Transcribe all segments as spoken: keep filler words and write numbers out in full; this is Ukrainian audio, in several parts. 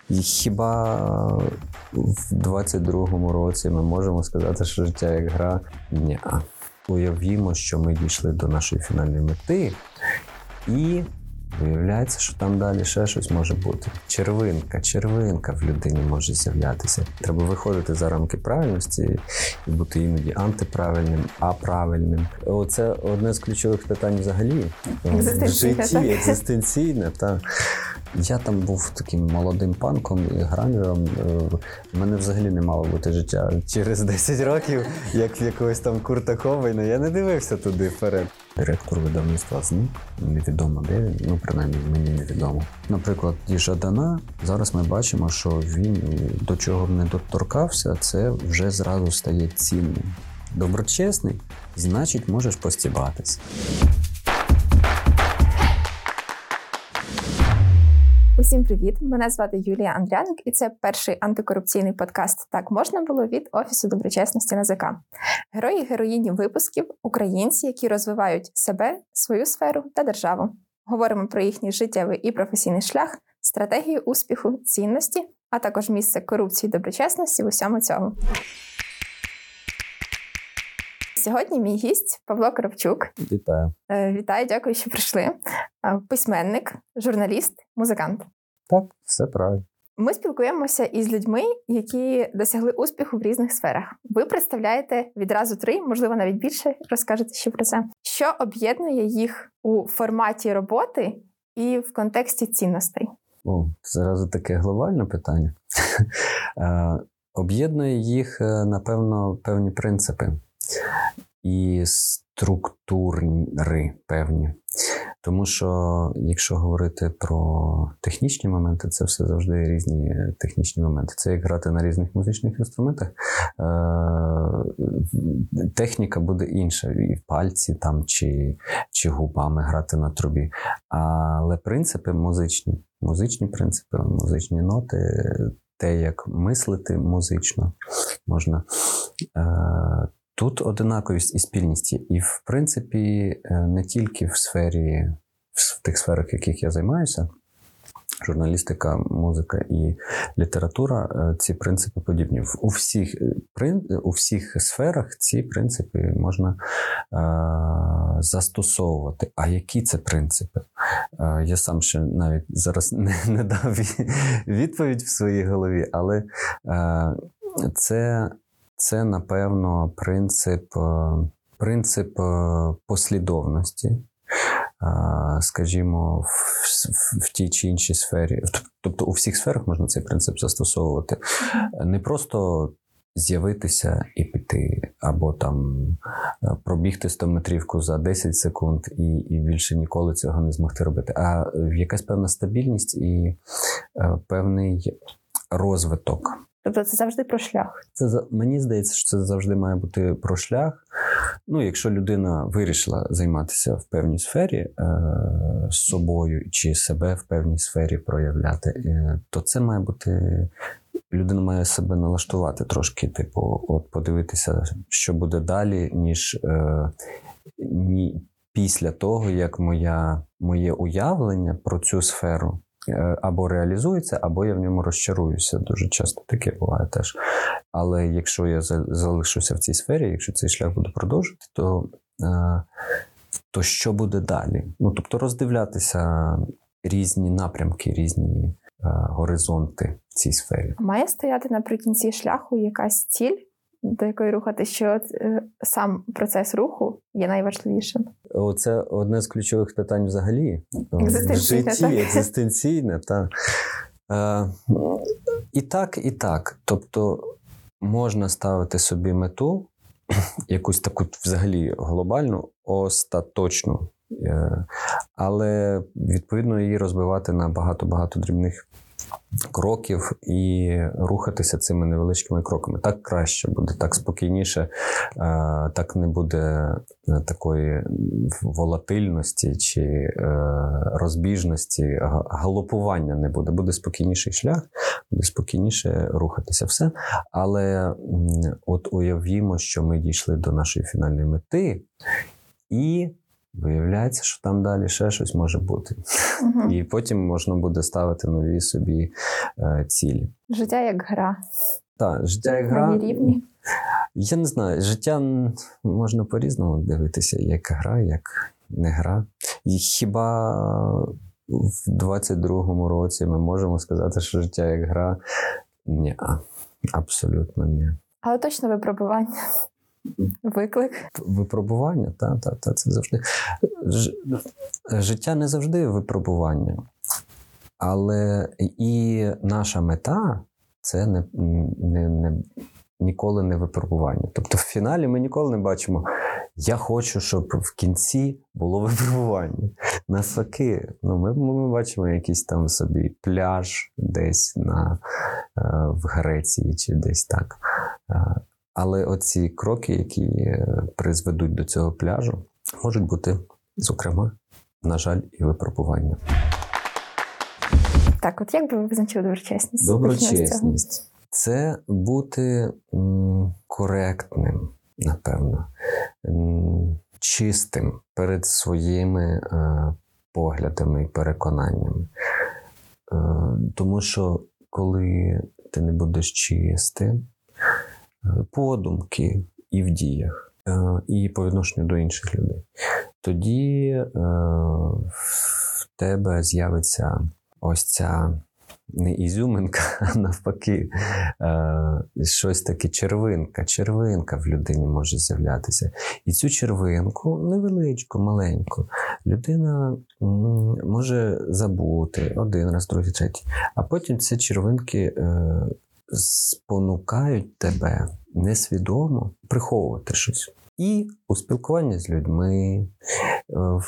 І хіба в двадцять другому році ми можемо сказати, що життя як гра? Ні. Уявімо, що ми дійшли до нашої фінальної мети, і виявляється, що там далі ще щось може бути. Червинка, червинка в людині може з'являтися. Треба виходити за рамки правильності і бути іноді антиправильним, аправильним. Оце одне з ключових питань взагалі. В житті, екзистенційне. Та. Я там був таким молодим панком і гранжером. У мене взагалі не мало бути життя через десять років, як в якогось там Курта Кобейна. Я не дивився туди вперед. Директор видавництва зник, невідомо де він, ну, принаймні, мені невідомо. Наприклад, Жадана, зараз ми бачимо, що він до чого не доторкався, це вже зразу стає цінним. Доброчесний, значить, можеш постібатись. Усім привіт! Мене звати Юлія Андряник, і це перший антикорупційний подкаст «Так можна було» від Офісу доброчесності НАЗК. Герої і героїні випусків – українці, які розвивають себе, свою сферу та державу. Говоримо про їхній життєвий і професійний шлях, стратегію успіху, цінності, а також місце корупції і доброчесності в усьому цьому. Сьогодні мій гість Павло Коробчук. Вітаю. Вітаю, дякую, що прийшли. Письменник, журналіст, музикант. Так, все правильно. Ми спілкуємося із людьми, які досягли успіху в різних сферах. Ви представляєте відразу три, можливо, навіть більше, розкажете ще про це. Що об'єднує їх у форматі роботи і в контексті цінностей? О, це зразу таке глобальне питання. Об'єднує їх, напевно, певні принципи і структури певні. Тому що, якщо говорити про технічні моменти, це все завжди різні технічні моменти. Це як грати на різних музичних інструментах. Техніка буде інша. І в пальці там, чи, чи губами грати на трубі. Але принципи музичні. Музичні принципи, музичні ноти, те, як мислити музично можна. Тут одинаковість і спільність є. І, в принципі, не тільки в сфері, в тих сферах, в яких я займаюся, журналістика, музика і література, ці принципи подібні. У всіх, у всіх сферах ці принципи можна е, застосовувати. А які це принципи? Е, я сам ще навіть зараз не, не дав відповідь в своїй голові, але е, це... Це, напевно, принцип, принцип послідовності, скажімо, в, в тій чи іншій сфері. Тобто у всіх сферах можна цей принцип застосовувати. Не просто з'явитися і піти, або там пробігти стометрівку за десять секунд і, і більше ніколи цього не змогти робити, а якась певна стабільність і певний розвиток. Тобто це завжди про шлях? Це, мені здається, що це завжди має бути про шлях. Ну, якщо людина вирішила займатися в певній сфері е, з собою чи себе в певній сфері проявляти, е, то це має бути... Людина має себе налаштувати трошки, типу, от подивитися, що буде далі, ніж е, ні, після того, як моя, моє уявлення про цю сферу або реалізується, або я в ньому розчаруюся. Дуже часто таке буває теж. Але якщо я залишуся в цій сфері, якщо цей шлях буде продовжувати, то, то що буде далі? Ну, тобто роздивлятися різні напрямки, різні горизонти в цій сфері. Має стояти наприкінці шляху якась ціль, до якої рухати, що е, сам процес руху є найважливішим? Оце одне з ключових питань взагалі. В житті, екзистенційне. Та. Е, і так, і так. Тобто можна ставити собі мету, якусь таку взагалі глобальну, остаточну, е, але відповідно її розбивати на багато-багато дрібних кроків і рухатися цими невеличкими кроками. Так краще буде, так спокійніше, так не буде такої волатильності чи розбіжності, галопування не буде. Буде спокійніший шлях, буде спокійніше рухатися все. Але от уявімо, що ми дійшли до нашої фінальної мети, і Виявляється, що там далі ще щось може бути. Угу. І потім можна буде ставити нові собі е, цілі. Життя як гра. Так, життя як гра. Нові рівні. Я не знаю, життя можна по-різному дивитися, як гра, як не гра. І хіба в двадцять другому році ми можемо сказати, що життя як гра? Ні, абсолютно ні. Але точно випробування. Виклик. Випробування, так, так, та, це завжди. Ж... Життя не завжди випробування. Але і наша мета – це не, не, не, ніколи не випробування. Тобто в фіналі ми ніколи не бачимо, я хочу, щоб в кінці було випробування. Навпаки, ну, ми, ми бачимо якийсь там собі пляж десь на, в Греції чи десь так. Але оці кроки, які призведуть до цього пляжу, можуть бути, зокрема, на жаль, і випробування. Так, от як би ви визначили доброчесність? Доброчесність – це бути м, коректним, напевно, м, чистим перед своїми е, поглядами і переконаннями. Е, тому що коли ти не будеш чистим, подумки і в діях, і по відношенню до інших людей, тоді в тебе з'явиться ось ця не ізюминка, а навпаки, щось таке червинка. Червинка в людині може з'являтися. І цю червинку, невеличку, маленьку, людина може забути один раз, другий, третій. А потім ці червинки спонукають тебе несвідомо приховувати щось. І у спілкуванні з людьми, в,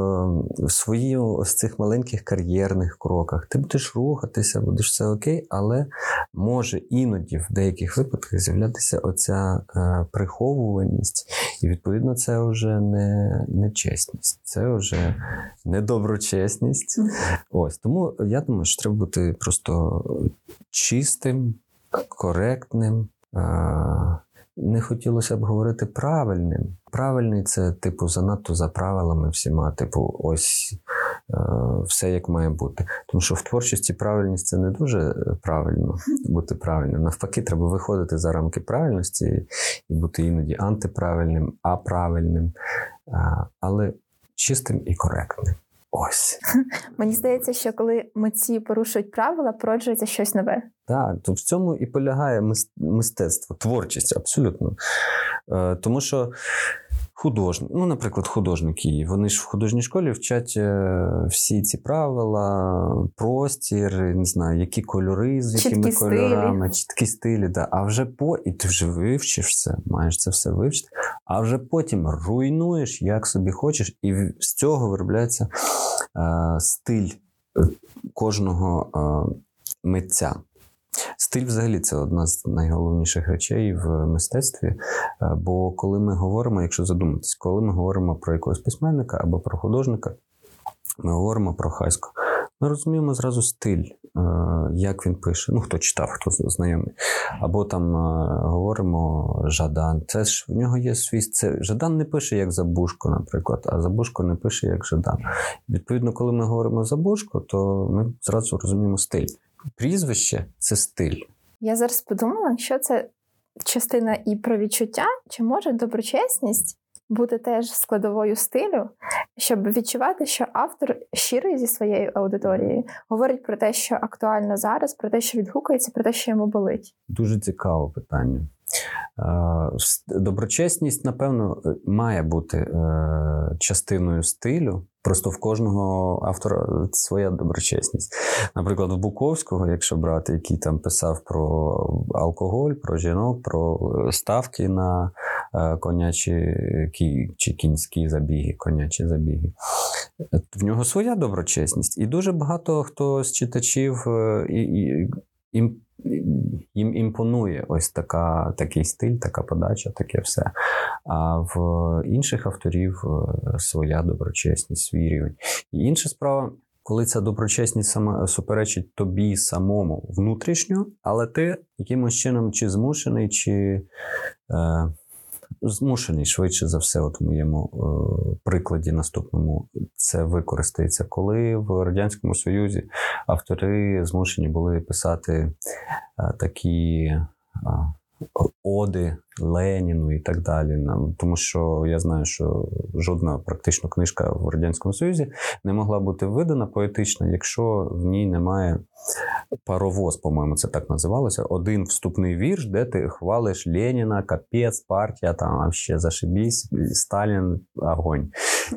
в своїх ось цих маленьких кар'єрних кроках ти будеш рухатися, будеш все окей, але може іноді в деяких випадках з'являтися оця е, приховуваність. І відповідно це вже не, не чесність, це вже недоброчесність. Ось, тому я думаю, що треба бути просто чистим, коректним. Е, Не хотілося б говорити правильним. Правильний – це, типу, занадто за правилами всіма. Типу, ось е, все як має бути. Тому що в творчості правильність – це не дуже правильно бути правильним. Навпаки, треба виходити за рамки правильності і бути іноді антиправильним, аправильним, е, але чистим і коректним. Ось. Мені здається, що коли митці порушують правила, породжується щось нове. Так, то в цьому і полягає мистецтво, творчість, абсолютно. Е, тому що художник, ну, наприклад, художники, вони ж в художній школі вчать всі ці правила, простір, не знаю, які кольори, з якими чіткі кольорами, стилі. чіткі стилі, да. А вже по, і ти вже вивчиш все, маєш це все вивчити, а вже потім руйнуєш, як собі хочеш, і з цього виробляється е, стиль кожного е, митця. Стиль взагалі це одна з найголовніших речей в мистецтві, бо коли ми говоримо, якщо задуматись, коли ми говоримо про якогось письменника або про художника, ми говоримо про Хасько. Ми розуміємо зразу стиль, як він пише, ну хто читав, хто знайомий. Або там говоримо Жадан, це ж в нього є свій... Це, Жадан не пише як Забушко, наприклад, а Забушко не пише як Жадан. Відповідно, коли ми говоримо Забушко, то ми зразу розуміємо стиль. Прізвище – це стиль. Я зараз подумала, що це частина і про відчуття, чи може доброчесність бути теж складовою стилю, щоб відчувати, що автор щирий зі своєю аудиторією, говорить про те, що актуально зараз, про те, що відгукується, про те, що йому болить. Дуже цікаве питання. Доброчесність, напевно, має бути частиною стилю. Просто в кожного автора своя доброчесність. Наприклад, в Буковського, якщо брати, який там писав про алкоголь, про жінок, про ставки на конячі чи кінські забіги, конячі забіги. В нього своя доброчесність. І дуже багато хто з читачів і, і, їм, їм імпонує ось така, такий стиль, така подача, таке все. А в інших авторів своя доброчесність, свій рівень. І інша справа, коли ця доброчесність сама суперечить тобі самому внутрішньо, але ти якимось чином чи змушений, чи е, змушений швидше за все, от в моєму е, прикладі наступному, це використається. Коли в Радянському Союзі автори змушені були писати е, такі е, оди Леніну і так далі. Тому що я знаю, що жодна практично книжка в Радянському Союзі не могла бути видана поетична, якщо в ній немає паровоз, по-моєму, це так називалося. Один вступний вірш, де ти хвалиш Леніна, капець, партія, там вообще зашибісь, Сталін, огонь.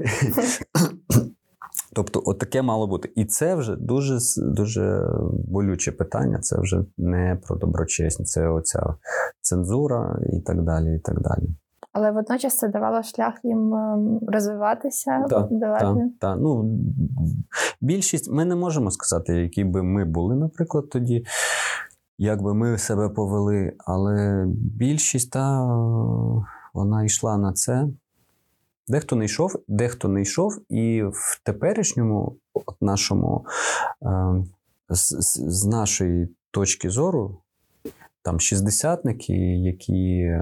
Тобто, от таке мало бути. І це вже дуже, дуже болюче питання. Це вже не про доброчесність, це оця цензура і так далі, і так далі. Але водночас це давало шлях їм розвиватися? Так, так, так. Ну, більшість, ми не можемо сказати, які би ми були, наприклад, тоді, як би ми себе повели, але більшість, та, вона йшла на це. Дехто не йшов, дехто не йшов, і в теперішньому от нашому, е, з, з нашої точки зору, там шістдесятники, які е,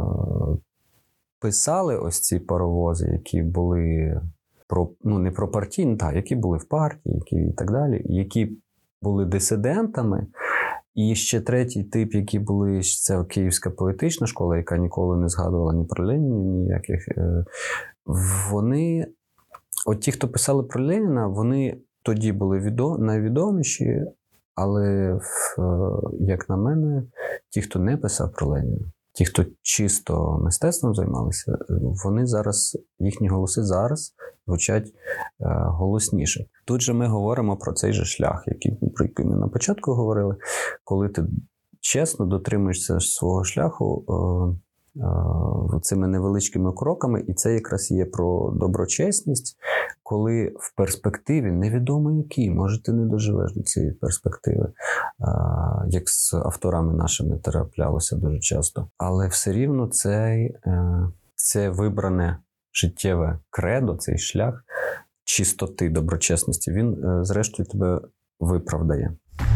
писали ось ці паровози, які були про, ну не про партійні, так, які були в партії, які і так далі, які були дисидентами. І ще третій тип, які були, це Київська поетична школа, яка ніколи не згадувала ні про Ленінів, ніяких. Е, Вони, от ті, хто писали про Леніна, вони тоді були відом, найвідоміші, але, як на мене, ті, хто не писав про Леніна, ті, хто чисто мистецтвом займалися, вони зараз, їхні голоси зараз звучать голосніше. Тут же ми говоримо про цей же шлях, який, про який ми на початку говорили, коли ти чесно дотримуєшся свого шляху, цими невеличкими кроками, і це якраз є про доброчесність, коли в перспективі, невідомо які, може ти не доживеш до цієї перспективи, як з авторами нашими траплялося дуже часто. Але все рівно цей, це вибране життєве кредо, цей шлях чистоти, доброчесності, він зрештою тебе виправдає.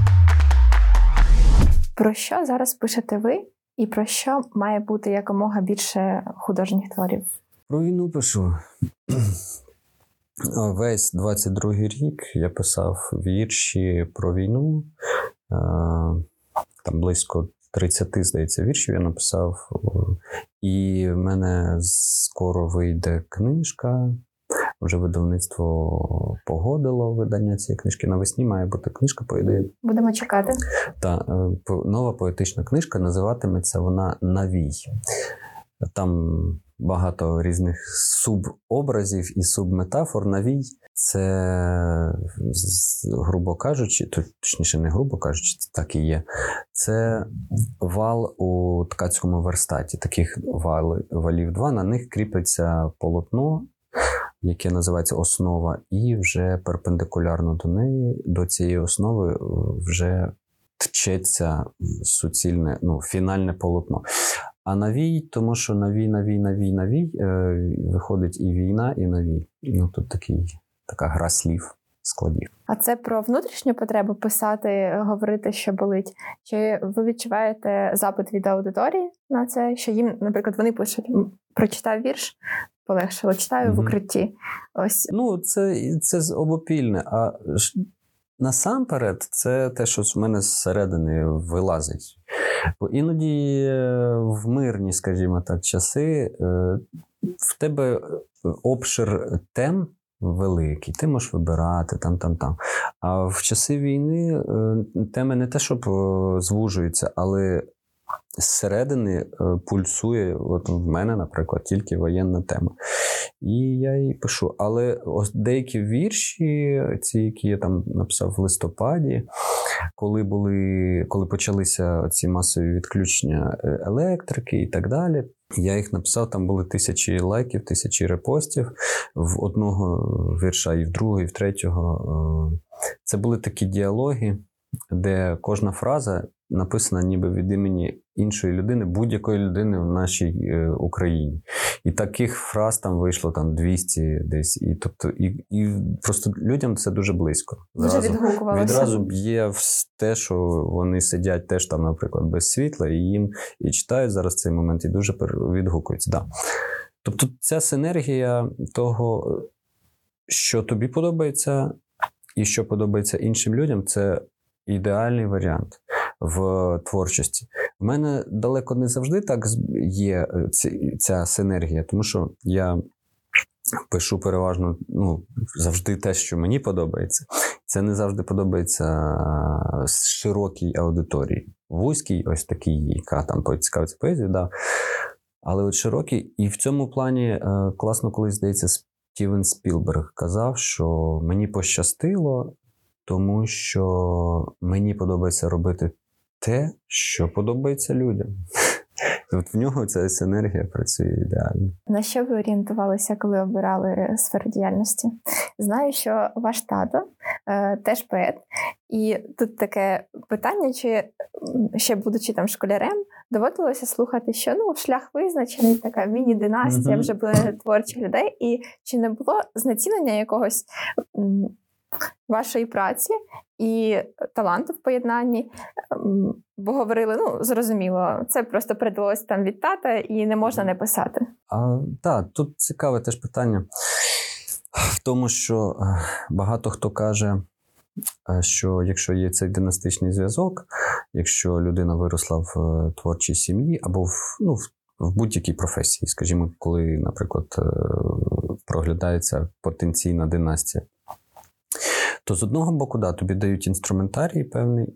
Про що зараз пишете ви? І про що має бути якомога більше художніх творів? Про війну пишу. Весь двадцять другий рік я писав вірші про війну. Там близько тридцять, здається, віршів я написав. І в мене скоро вийде книжка. Вже видавництво погодило видання цієї книжки. Навесні має бути книжка, по ідеї. Будемо чекати. Так, нова поетична книжка, називатиметься вона «Навій». Там багато різних субобразів і субметафор. Навій – це, грубо кажучи, точніше не грубо кажучи, це так і є, це вал у ткацькому верстаті. Таких вал, валів два, на них кріпиться полотно, яке називається основа, і вже перпендикулярно до неї, до цієї основи вже тчеться суцільне, ну, фінальне полотно. А навій, тому що навій, навій, навій, навій, е, виходить і війна, і навій. Ну, тут такий, така гра слів, складів. А це про внутрішню потребу писати, говорити, що болить? Чи ви відчуваєте запит від аудиторії на це, що їм, наприклад, вони пишуть, прочитав вірш, полегшило, читаю mm-hmm. в укритті. Ось. Ну, це, це обопільне. А насамперед, це те, що в мене зсередини вилазить. Бо іноді в мирні, скажімо так, часи в тебе обшир тем великий, ти можеш вибирати там-там-там. А в часи війни теми не те, щоб звужуються, але зсередини пульсує, от в мене, наприклад, тільки воєнна тема. І я її пишу. Але ось деякі вірші, ці, які я там написав в листопаді, коли були, коли почалися ці масові відключення електрики і так далі, я їх написав, там були тисячі лайків, тисячі репостів в одного вірша, і в другого, і в третього. Це були такі діалоги, де кожна фраза написана ніби від імені іншої людини, будь-якої людини в нашій е, Україні. І таких фраз там вийшло там двісті десь. І, тобто, і, і просто людям це дуже близько. Дуже відгукувалося. Відразу б'є в те, що вони сидять теж там, наприклад, без світла, і їм і читають зараз цей момент, і дуже відгукуються. Да. Тобто ця синергія того, що тобі подобається, і що подобається іншим людям, це ідеальний варіант в творчості. В мене далеко не завжди так є ця синергія, тому що я пишу переважно ну, завжди те, що мені подобається. Це не завжди подобається широкій аудиторії. Вузькій, ось такій, яка там поцікавиться поезією, да. Але от широкий. І в цьому плані класно, коли, здається, Стівен Спілберг казав, що мені пощастило, тому що мені подобається робити те, що подобається людям. От в нього ця синергія працює ідеально. На що ви орієнтувалися, коли обирали сферу діяльності? Знаю, що ваш тато е, теж поет. І тут таке питання, чи ще будучи там школярем, доводилося слухати, що ну, шлях визначений, така міні-династія, mm-hmm. вже були творчих людей. І чи не було знецінення якогось м, вашої праці і таланту в поєднанні? Бо говорили, ну, зрозуміло, це просто передалося там від тата і не можна не писати. А, так, тут цікаве теж питання в тому, що багато хто каже, що якщо є цей династичний зв'язок, якщо людина виросла в творчій сім'ї або в, ну, в будь-якій професії, скажімо, коли, наприклад, проглядається потенційна династія, то з одного боку, да, тобі дають інструментарій певний,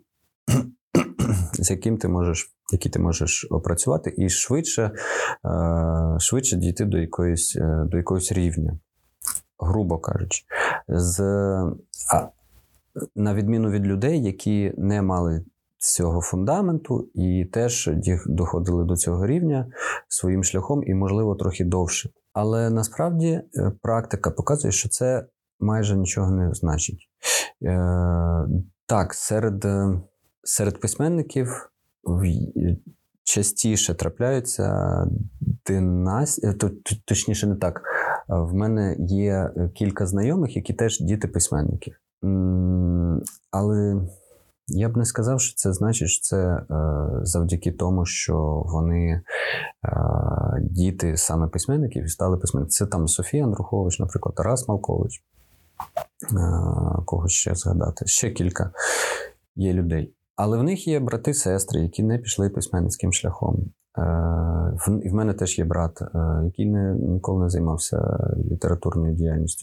з яким ти можеш, який ти можеш опрацювати, і швидше, швидше дійти до якоїсь, до якогось рівня, грубо кажучи. З, а, на відміну від людей, які не мали цього фундаменту і теж доходили до цього рівня своїм шляхом і, можливо, трохи довше. Але насправді практика показує, що це майже нічого не значить. Е, так, серед, серед письменників частіше трапляються династії, точніше не так. В мене є кілька знайомих, які теж діти письменників. Але я б не сказав, що це значить, що це е, завдяки тому, що вони е, діти саме письменників і стали письменниками. Це там Софія Андрухович, наприклад, Тарас Малкович. Е, кого ще згадати? Ще кілька є людей. Але в них є брати-сестри, які не пішли письменницьким шляхом. Е, в, в мене теж є брат, е, який не, ніколи не займався літературною діяльністю.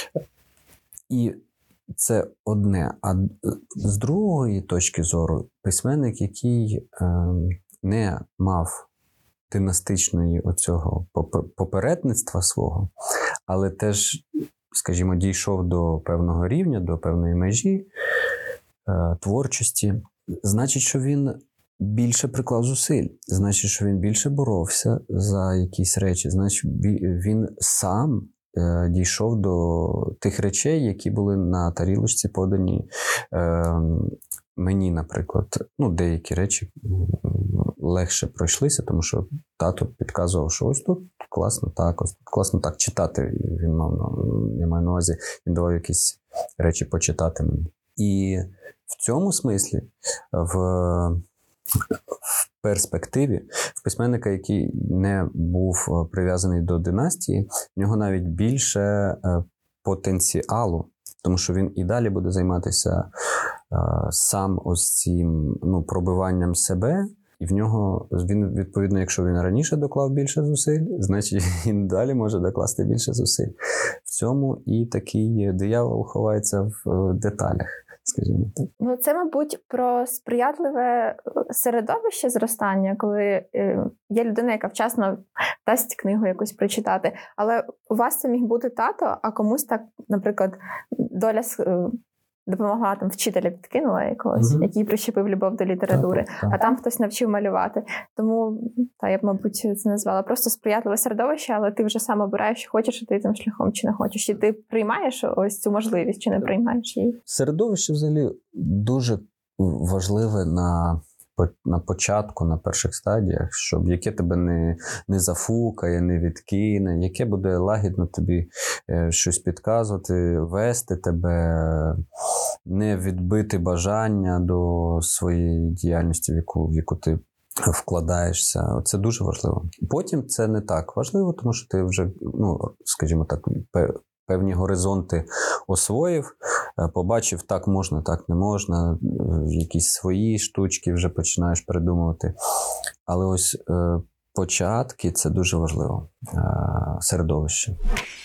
І це одне. А з другої точки зору, письменник, який е, не мав династичної оцього попередництва свого, але теж, скажімо, дійшов до певного рівня, до певної межі е, творчості, значить, що він більше приклав зусиль, значить, що він більше боровся за якісь речі, значить, він сам дійшов до тих речей, які були на тарілочці подані е, мені, наприклад. Ну, деякі речі легше пройшлися, тому що тато підказував, що ось тут класно так, ось тут класно так. Читати він мав, я маю на увазі, він давав якісь речі почитати мені. І в цьому смислі, в в перспективі, в письменника, який не був прив'язаний до династії, в нього навіть більше потенціалу, тому що він і далі буде займатися сам ось цим, ну, пробиванням себе, і в нього, він, відповідно, якщо він раніше доклав більше зусиль, значить він далі може докласти більше зусиль. В цьому і такий диявол ховається в деталях. Скажімо так. Ну, це, мабуть, про сприятливе середовище зростання, коли е, є людина, яка вчасно дасть книгу якусь прочитати. Але у вас це міг бути тато, а комусь так, наприклад, доля е, допомогла, там, вчителя підкинула якогось, mm-hmm. який прищепив любов до літератури, так, так. а там хтось навчив малювати. Тому, та, я б, мабуть, це назвала просто сприятливе середовище, але ти вже сам обираєш, чи хочеш іти тим шляхом, чи не хочеш. І ти приймаєш ось цю можливість, чи не приймаєш її. Середовище, взагалі, дуже важливе на на початку, на перших стадіях, щоб яке тебе не, не зафукає, не відкине, яке буде лагідно тобі е, щось підказувати, вести тебе, не відбити бажання до своєї діяльності, в яку, в яку ти вкладаєшся. Це дуже важливо. Потім це не так важливо, тому що ти вже, ну, скажімо так, певні горизонти освоїв, побачив, так можна, так не можна, якісь свої штучки вже починаєш придумувати. Але ось е, початки – це дуже важливо. Е, середовище.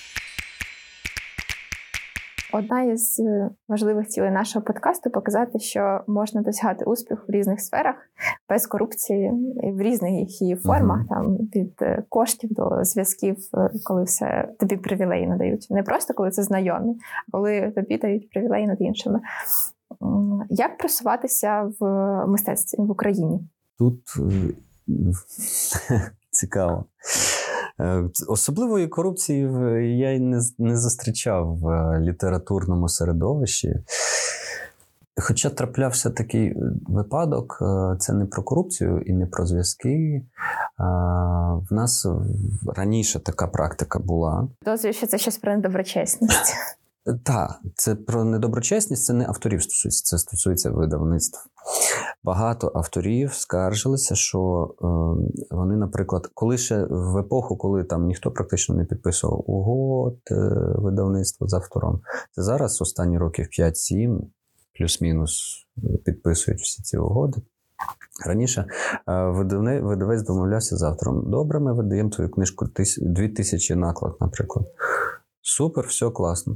Одна із важливих цілей нашого подкасту – показати, що можна досягати успіху в різних сферах без корупції, в різних її формах, uh-huh. там, від коштів до зв'язків, коли все тобі привілеї надають. Не просто, коли це знайомі, а коли тобі дають привілеї над іншими. Як просуватися в мистецтві в Україні? Тут цікаво. Особливої корупції я й не, не зустрічав в літературному середовищі. Хоча траплявся такий випадок, це не про корупцію і не про зв'язки. В нас раніше така практика була. Підозрюю, що це щось про недоброчесність. Так, це про недоброчесність, це не авторів стосується, це стосується видавництв. Багато авторів скаржилися, що е, вони, наприклад, коли ще в епоху, коли там ніхто практично не підписував угод е, видавництва з автором, це зараз останні років п'ять-сім, плюс-мінус, підписують всі ці угоди. Раніше е, видавне, видавець домовлявся з автором. Добре, ми видаємо твою книжку дві тисячі наклад, наприклад. Супер, все класно.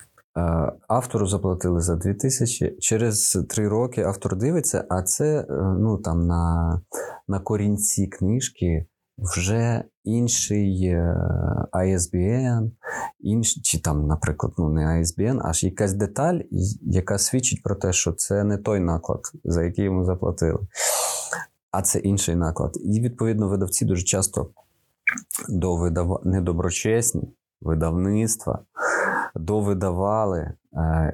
Автору заплатили за дві тисячі. Через три роки автор дивиться, а це, ну, там, на, на корінці книжки вже інший ай ес бі ен, інш, чи там, наприклад, ну, не ай ес бі ен, аж якась деталь, яка свідчить про те, що це не той наклад, за який йому заплатили, а це інший наклад. І, відповідно, видавці дуже часто до видав... недоброчесні видавництва довидавали е,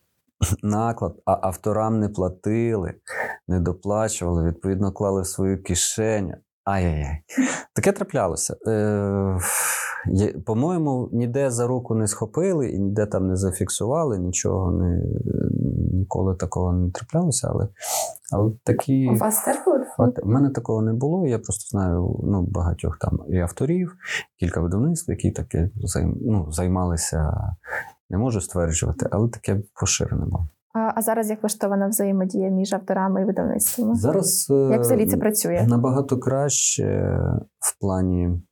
наклад, а авторам не платили, не доплачували, відповідно клали в свою кишеню. Ай-яй-яй. Таке траплялося. Е, є, по-моєму, ніде за руку не схопили і ніде там не зафіксували, нічого не, ніколи такого не траплялося, але, але такі... У вас теж було? У мене такого не було, я просто знаю, ну, багатьох там і авторів, кілька видавництв, які таке займ, ну, займалися, не можу стверджувати, але таке поширене було. А, а зараз як влаштована взаємодія між авторами і видавництвами? Зараз як взагалі це працює? Набагато краще в плані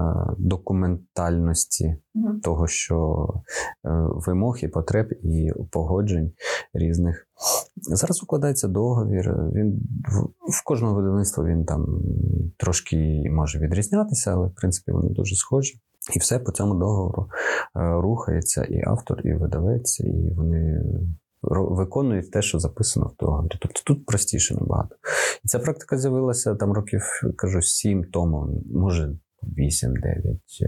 документальності uh-huh. того, що вимог і потреб і погоджень різних. Зараз укладається договір, він в кожного видавництва він там трошки може відрізнятися, але в принципі вони дуже схожі. І все по цьому договору рухається і автор, і видавець, і вони виконують те, що записано в договорі. Тобто тут простіше набагато. І ця практика з'явилася там років, кажу, сім тому, може вісім-дев'ять,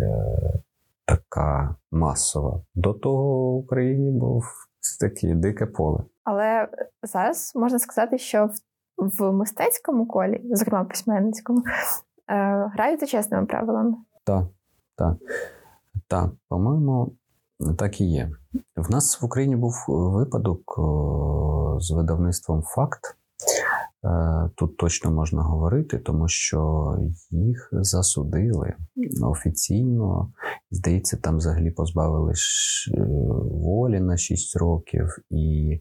така масова. До того в Україні був таке дике поле. Але зараз можна сказати, що в, в мистецькому колі, зокрема письменницькому, е, грають за чесними правилами. Так, так. Так, по-моєму, так і є. В нас в Україні був випадок о, з видавництвом «Факт». Тут точно можна говорити, тому що їх засудили офіційно. Здається, там взагалі позбавили волі на шість років і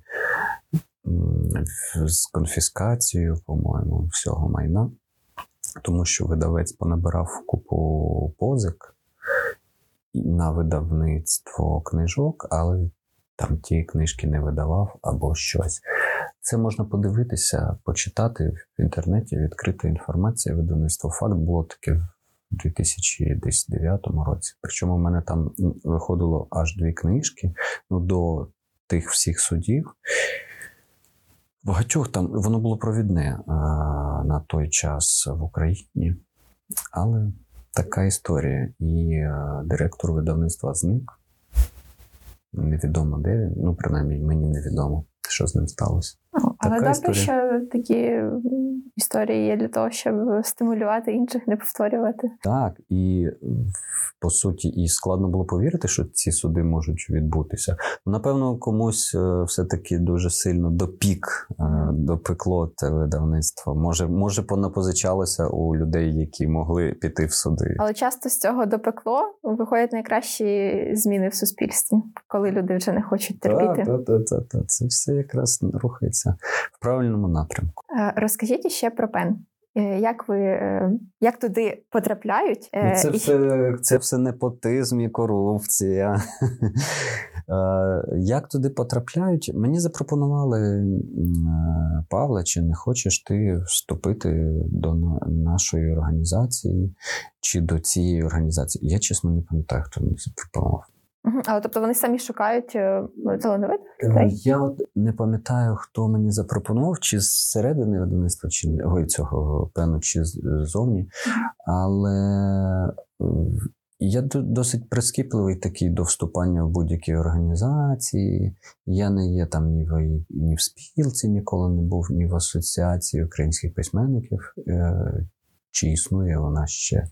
з конфіскацією, по-моєму, всього майна. Тому що видавець понабирав купу позик на видавництво книжок, але там ті книжки не видавав або щось. Це можна подивитися, почитати в інтернеті, відкрита інформація. Видавництво «Факт» було таке в дві тисячі дев'ятому році. Причому в мене там виходило аж дві книжки, ну, до тих всіх судів. Багатьох там, воно було провідне а, на той час в Україні, але така історія. І а, директор видавництва зник. Невідомо де він, ну, принаймні, мені невідомо, що з ним сталося. Але така добре, історія. що такі історії є для того, щоб стимулювати інших, не повторювати. Так, і по суті, і складно було повірити, що ці суди можуть відбутися. Напевно, комусь все-таки дуже сильно допік, допекло те видавництво. Може, може понапозичалося у людей, які могли піти в суди. Але часто з цього допекло виходять найкращі зміни в суспільстві, коли люди вже не хочуть терпіти. Так, так, так, так. Це все якраз рухається в правильному напрямку. Розкажіть ще про Пен. Як ви, як туди потрапляють? Ну, це, все, це все непотизм і корупція. Як туди потрапляють? Мені запропонували: Павле, чи не хочеш ти вступити до нашої організації чи до цієї організації? Я, чесно, не пам'ятаю, хто мені запропонував. Але тобто вони самі шукають талановитих? Я от не пам'ятаю, хто мені запропонував, чи зсередини видавництва, чи ой, цього Пену, чи ззовні. Але я досить прискіпливий такий до вступання в будь-які організації. Я не є там ні в, ні в спілці, ніколи не був, ні в асоціації українських письменників. Чи існує вона ще.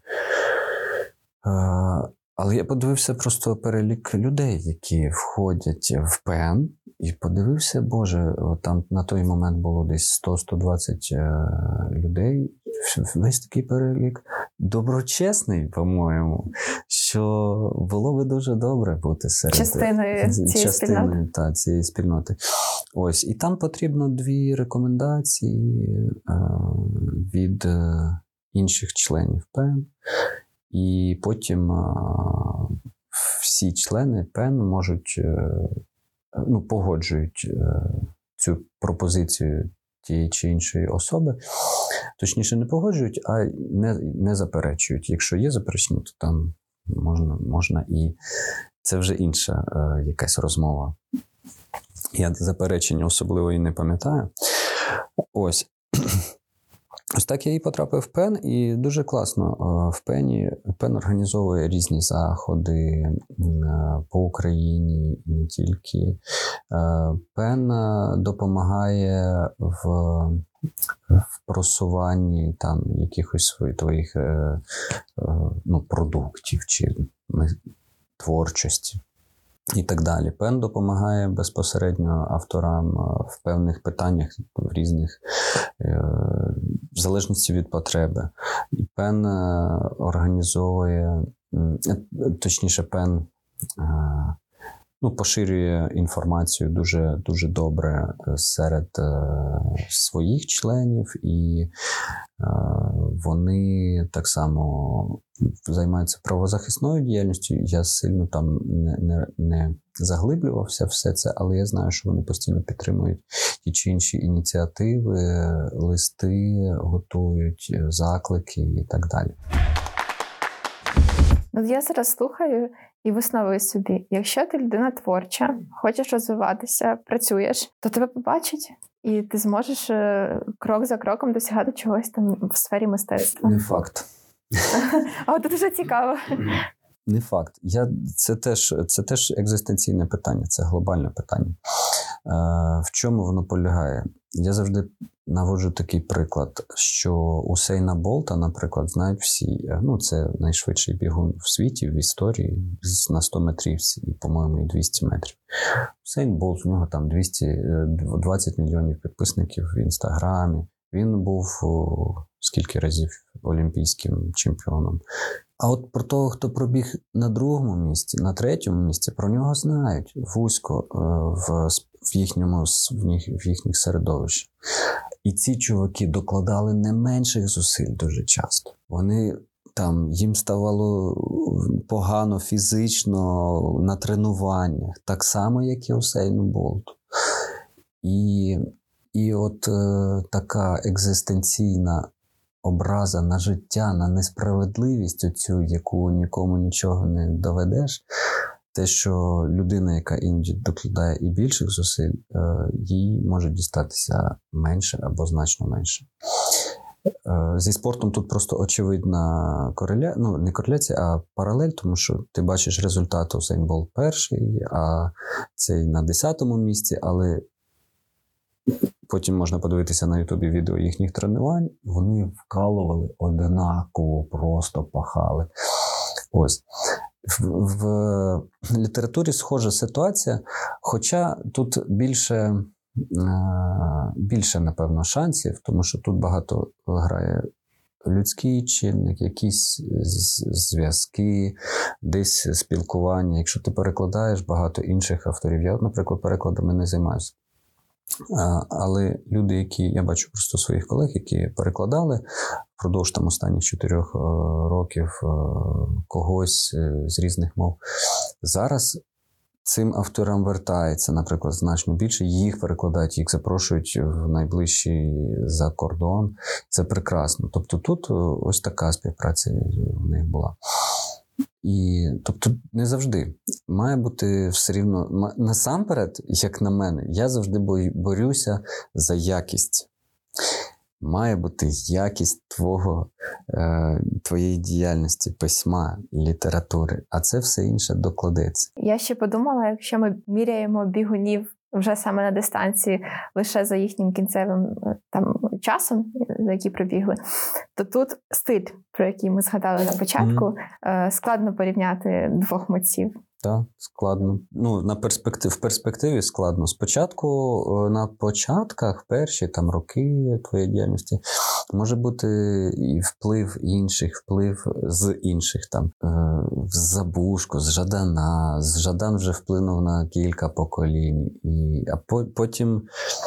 Але я подивився просто перелік людей, які входять в Пен, і подивився, боже, там на той момент було десь сто - сто двадцять людей. Весь такий перелік доброчесний, по-моєму, що було би дуже добре бути серед частиною цієї частиною, спільноти. Та, цієї спільноти. Ось, і там потрібно дві рекомендації е, від е, інших членів Пен. І потім а, всі члени Пен можуть, ну, погоджують цю пропозицію тієї чи іншої особи. Точніше, не погоджують, а не, не заперечують. Якщо є заперечення, то там можна, можна і це вже інша а, якась розмова. Я заперечення особливо і не пам'ятаю. Ось. Ось так я і потрапив в Пен, і дуже класно. В Пені Пен організовує різні заходи по Україні, не тільки. Пен допомагає в, в просуванні там якихось своїх твоїх ну, продуктів чи творчості. І так далі. Пен допомагає безпосередньо авторам в певних питаннях, в різних, в залежності від потреби. І Пен організовує, точніше, Пен ну, поширює інформацію дуже, дуже добре серед своїх членів, і вони так само займаються правозахисною діяльністю. Я сильно там не, не, не заглиблювався все це, але я знаю, що вони постійно підтримують ті чи інші ініціативи, листи готують, заклики і так далі. Я зараз слухаю і висновую собі, якщо ти людина творча, хочеш розвиватися, працюєш, то тебе побачать, і ти зможеш крок за кроком досягати чогось там в сфері мистецтва. Не факт. А от це дуже цікаво. Не факт. Я, це, теж, це теж екзистенційне питання, це глобальне питання. Е, в чому воно полягає? Я завжди наводжу такий приклад, що Усейна Болта, наприклад, знають всі. Ну, це найшвидший бігун в світі, в історії, на сто метрів і, по-моєму, і двісті метрів. Усейн Болт, у нього там двісті двадцять мільйонів підписників в Інстаграмі. Він був скільки разів олімпійським чемпіоном. А от про того, хто пробіг на другому місці, на третьому місці, про нього знають вузько в, в, їхньому, в, їх, в їхніх середовищах. І ці чуваки докладали не менших зусиль дуже часто. Вони там, їм ставало погано фізично на тренуваннях, так само, як і Усейну Болту. І, і от е, така екзистенційна образа на життя, на несправедливість оцю, яку нікому нічого не доведеш, те, що людина, яка іноді докладає і більших зусиль, їй може дістатися менше або значно менше. Зі спортом тут просто очевидна кореля... ну, не кореляція, а паралель, тому що ти бачиш результат: Усейн Болт перший, а цей на десятому місці, але потім можна подивитися на Ютубі відео їхніх тренувань, вони вкалували однаково, просто пахали. Ось. В, в літературі схожа ситуація, хоча тут більше, більше, напевно, шансів, тому що тут багато грає людський чинник, якісь зв'язки, десь спілкування. Якщо ти перекладаєш багато інших авторів, я, наприклад, перекладами не займаюся. Але люди, які, я бачу просто своїх колег, які перекладали впродовж там останніх чотирьох років когось з різних мов, зараз цим авторам вертається, наприклад, значно більше, їх перекладають, їх запрошують в найближчий за кордон. Це прекрасно. Тобто тут ось така співпраця в них була. І, тобто, не завжди. Має бути все рівно... Насамперед, як на мене, я завжди борюся за якість. Має бути якість твого, е, твоєї діяльності, письма, літератури, а це все інше докладеться. Я ще подумала, якщо ми міряємо бігунів вже саме на дистанції лише за їхнім кінцевим там, часом, за який пробігли, то тут стиль, про який ми згадали на початку, mm-hmm. складно порівняти двох митців. Так, складно. Ну, на перспектив, в перспективі складно. Спочатку, на початках, перші там роки твоєї діяльності, може бути і вплив інших, вплив з інших там. З Забушко, з Жадана. З Жадан вже вплинув на кілька поколінь. І, а по, потім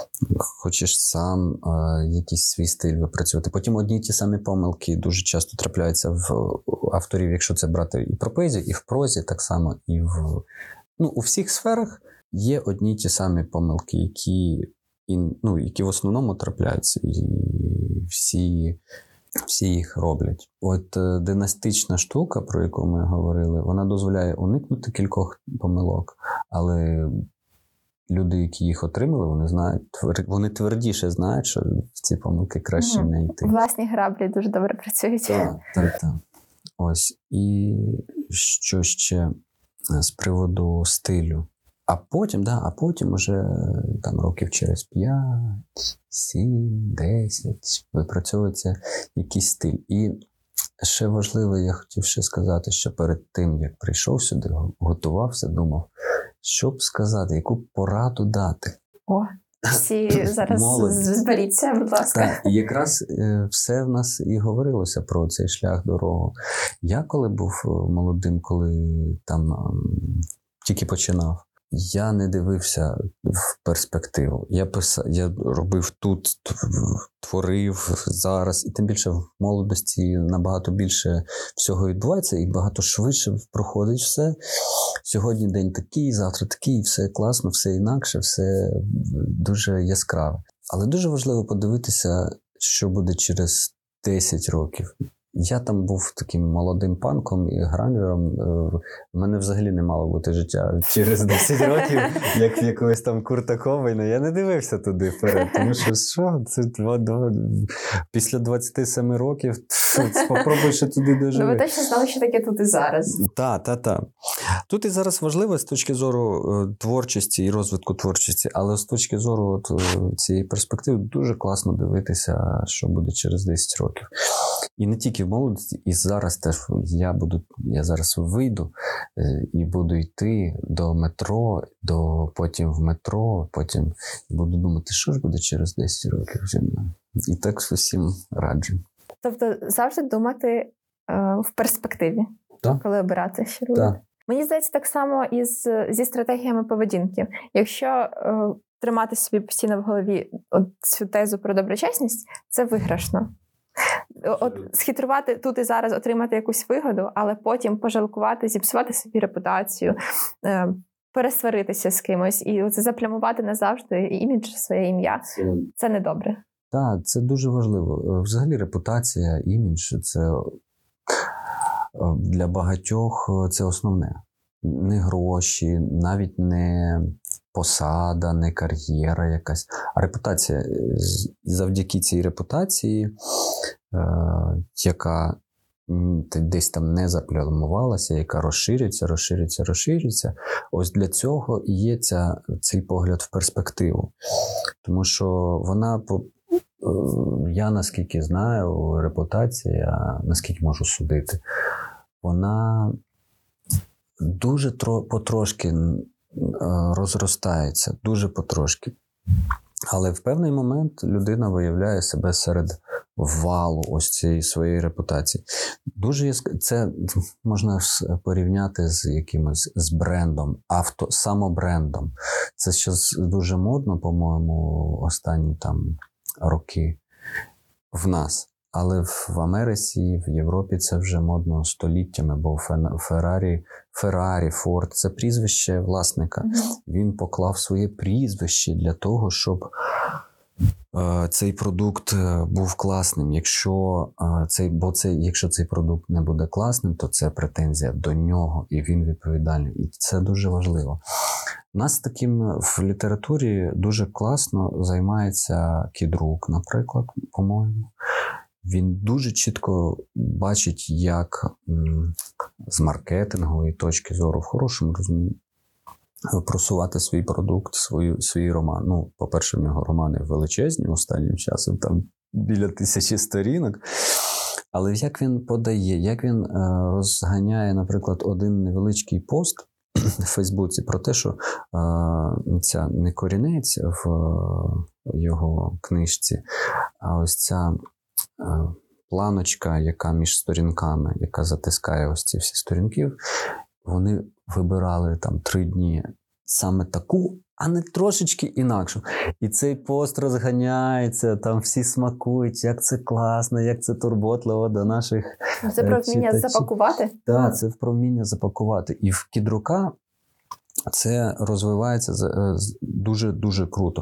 хочеш сам е, якийсь свій стиль випрацювати. Потім одні й ті самі помилки дуже часто трапляються в авторів, якщо це брати і про поезію, і в прозі так само, і в... Ну, у всіх сферах є одні й ті самі помилки, які, і, ну, які в основному трапляються, і всі, всі їх роблять. От е, династична штука, про яку ми говорили, вона дозволяє уникнути кількох помилок, але люди, які їх отримали, вони знають, вони твердіше знають, що в ці помилки краще угу. не йти. Власні граблі дуже добре працюють. Так, так, так. Ось. І що ще з приводу стилю. А потім, да, а потім уже там років через п'ять, сім, десять випрацьовується якийсь стиль. І ще важливо, я хотів ще сказати, що перед тим, як прийшов сюди, готувався, думав, що б сказати, яку пораду дати. О, всі зараз зберіться, будь ласка. Так, і якраз все в нас і говорилося про цей шлях, дорогу. Я коли був молодим, коли там тільки починав, я не дивився в перспективу. Я писав, я робив тут, творив зараз, і тим більше в молодості набагато більше всього відбувається, і багато швидше проходить все. Сьогодні день такий, завтра такий, все класно, все інакше, все дуже яскраве. Але дуже важливо подивитися, що буде через десять років. Я там був таким молодим панком і гранжером. В мене взагалі не мало бути життя через десять років, як в якогось там Курта Кобейна. Я не дивився туди вперед, тому що що? Це два, два, після двадцяти семи років спробуй ще туди дожити. Ну ви точно знали, що таке тут і зараз. Так, так, так. Тут і зараз важливо з точки зору творчості і розвитку творчості, але з точки зору от, цієї перспективи дуже класно дивитися, що буде через десять років. І не тільки в молодості, і зараз теж я буду, я зараз вийду і буду йти до метро, до, потім в метро, потім буду думати, що ж буде через десять років зі мною. І так всім раджу. Тобто завжди думати е, в перспективі, так. Коли обирати, що робити. Так. Мені здається, так само і з, зі стратегіями поведінки. Якщо е, тримати собі постійно в голові от цю тезу про доброчесність, це виграшно. От схитрувати тут і зараз, отримати якусь вигоду, але потім пожалкувати, зіпсувати собі репутацію, е, пересваритися з кимось і оце заплямувати назавжди імідж, своє ім'я. Це, це недобре. Так, це дуже важливо. Взагалі репутація, імідж – це для багатьох це основне. Не гроші, навіть не посада, не кар'єра якась, а репутація. І завдяки цій репутації, е, яка десь там не заплямувалася, яка розширюється, розширюється, розширюється. Ось для цього і є ця, цей погляд в перспективу. Тому що вона, я наскільки знаю, репутація, наскільки можу судити, вона дуже потрошки розростається, дуже потрошки. Але в певний момент людина виявляє себе серед валу ось цієї своєї репутації. Дуже це можна порівняти з якимось з брендом, авто, самобрендом. Це щось дуже модно, по-моєму, останні там роки в нас. Але в Америці, в Європі це вже модно століттями, бо Феррарі, Феррарі, Форд – це прізвище власника. Mm-hmm. Він поклав своє прізвище для того, щоб е, цей продукт був класним. Якщо, е, цей, бо цей, якщо цей продукт не буде класним, то це претензія до нього, і він відповідальний. І це дуже важливо. У нас таким в літературі дуже класно займається Кідрук, наприклад, по-моєму. Він дуже чітко бачить, як м, з маркетингової точки зору, в хорошому розумінні, просувати свій продукт, свою, свій роман. Ну, по-перше, в нього романи величезні останнім часом, там біля тисячі сторінок. Але як він подає, як він е, розганяє, наприклад, один невеличкий пост в Фейсбуці про те, що е, ця не корінець в е, його книжці, а ось ця планочка, яка між сторінками, яка затискає ось ці всі сторінки, вони вибирали там три дні саме таку, а не трошечки інакшу. І цей пост розганяється, там всі смакують, як це класно, як це турботливо до наших читачів. Це про вміння запакувати? Так, це про вміння запакувати. І в Кідрука це розвивається дуже-дуже круто.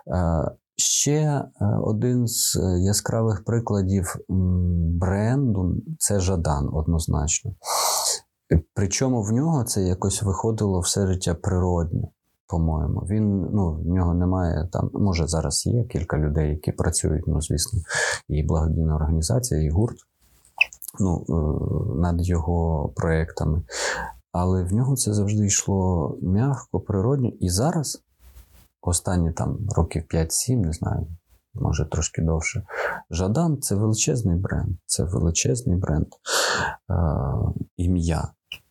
Ще один з яскравих прикладів бренду – це Жадан, однозначно. Причому в нього це якось виходило все життя природньо, по-моєму. Він, ну, в нього немає там, може зараз є кілька людей, які працюють, ну, звісно, і благодійна організація, і гурт, ну, над його проєктами. Але в нього це завжди йшло м'яко, природньо. І зараз, останні там років п'ять-сім, не знаю, може трошки довше, Жадан – це величезний бренд, це величезний бренд, е, ім'я.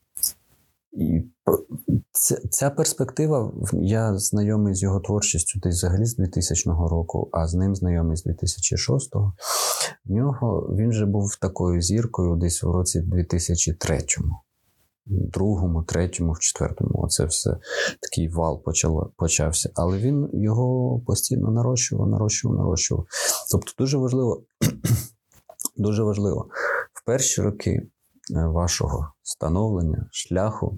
І ця, ця перспектива, я знайомий з його творчістю десь взагалі з двохтисячного року, а з ним знайомий з дві тисячі шостого. В нього, він же був такою зіркою десь у році дві тисячі третьому. Другому, третьому, в четвертому. Оце все, такий вал почало, почався. Але він його постійно нарощував, нарощував, нарощував. Тобто дуже важливо, дуже важливо, в перші роки вашого становлення, шляху,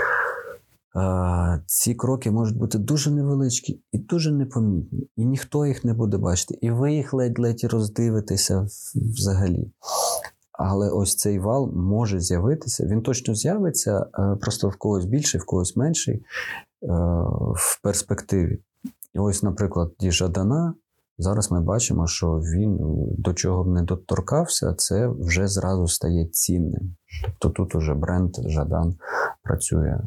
ці кроки можуть бути дуже невеличкі і дуже непомітні. І ніхто їх не буде бачити. І ви їх ледь-ледь роздивитеся взагалі. Але ось цей вал може з'явитися, він точно з'явиться, просто в когось більший, в когось менший в перспективі. І ось, наприклад, ді Жадана, зараз ми бачимо, що він до чого б не доторкався, це вже зразу стає цінним. Тобто тут уже бренд Жадан працює.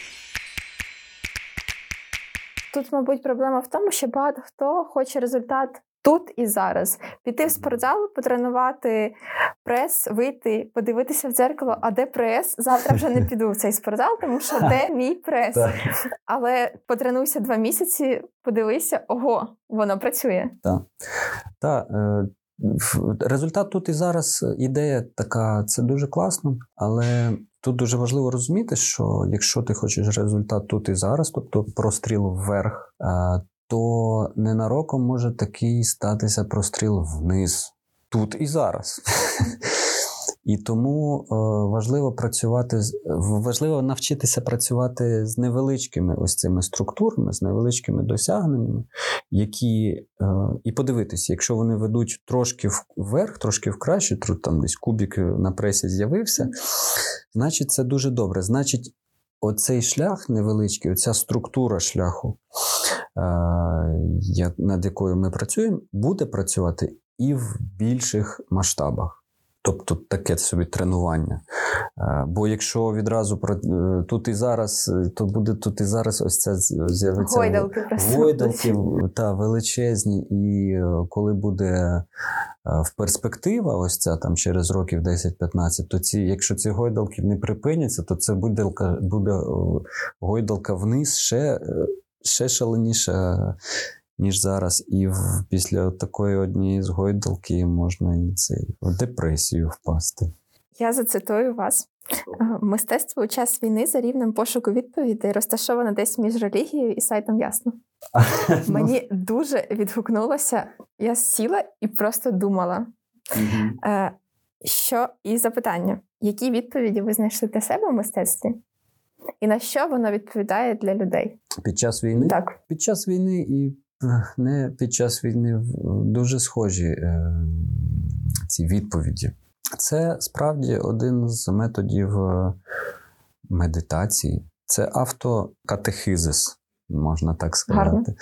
Тут, мабуть, проблема в тому, що багато хто хоче результат тут і зараз. Піти в спортзал, потренувати прес, вийти, подивитися в дзеркало, а де прес? Завтра вже не піду в цей спортзал, тому що де мій прес? Але потренуйся два місяці, подивися, ого, воно працює. Так. Так. Результат тут і зараз, ідея така, це дуже класно, але тут дуже важливо розуміти, що якщо ти хочеш результат тут і зараз, тобто простріл вверх, то ненароком може такий статися простріл вниз, тут і зараз. І тому е, важливо працювати, важливо навчитися працювати з невеличкими ось цими структурами, з невеличкими досягненнями, які, е, і подивитися, якщо вони ведуть трошки вверх, трошки вкраще, там десь кубик на пресі з'явився, значить це дуже добре. Значить, оцей шлях невеличкий, оця структура шляху, над якою ми працюємо, буде працювати і в більших масштабах. Тобто таке собі тренування. Бо якщо відразу про тут і зараз, то буде тут і зараз ось це з'явиться гойдалки, гойдалки та величезні. І коли буде в перспектива ось ця там через років десять-п'ятнадцять, то ці, якщо ці гойдалки не припиняться, то це буде, буде гойдалка вниз ще, ще шаленіша, ніж зараз. І в, після такої однієї з гойдалки можна і цей, в депресію впасти. Я зацитую вас. Мистецтво у час війни за рівнем пошуку відповідей розташоване десь між релігією і сайтом Ясно. Мені дуже відгукнулося. Я сіла і просто думала. Mm-hmm. Що і запитання. Які відповіді ви знайшли для себе в мистецтві? І на що воно відповідає для людей? Під час війни? Так. Під час війни і не під час війни дуже схожі е, ці відповіді. Це справді один з методів медитації. Це автокатехизис, можна так сказати.